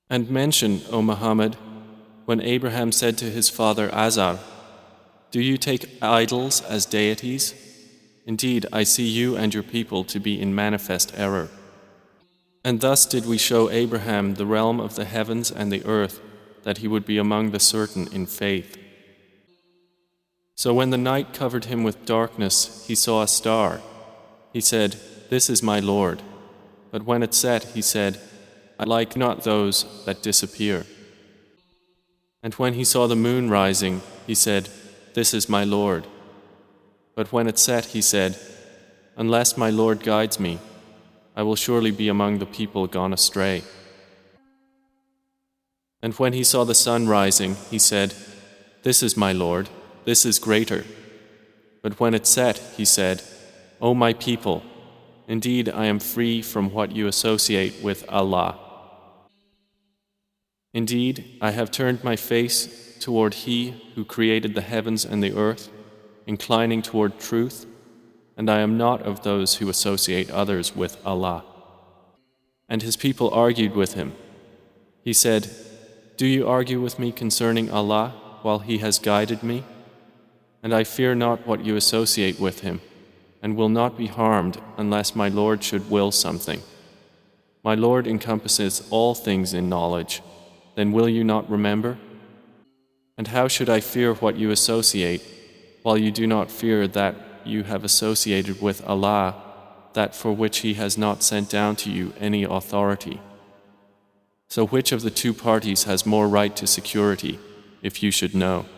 And mention, O Muhammad, when Abraham said to his father Azar, "Do you take idols as deities? Indeed, I see you and your people to be in manifest error." And thus did we show Abraham the realm of the heavens and the earth, that he would be among the certain in faith. So when the night covered him with darkness, he saw a star. He said, "This is my Lord." But when it set, he said, "I like not those that disappear." And when he saw the moon rising, he said, "This is my Lord." But when it set, he said, "Unless my Lord guides me, I will surely be among the people gone astray." And when he saw the sun rising, he said, "This is my Lord, this is greater." But when it set, he said, "O my people, indeed I am free from what you associate with Allah. Indeed, I have turned my face toward He who created the heavens and the earth, inclining toward truth, and I am not of those who associate others with Allah." And his people argued with him. He said, "Do you argue with me concerning Allah while He has guided me? And I fear not what you associate with Him, and will not be harmed unless my Lord should will something. My Lord encompasses all things in knowledge. Then will you not remember? And how should I fear what you associate, while you do not fear that you have associated with Allah, that for which He has not sent down to you any authority? So which of the two parties has more right to security, if you should know?"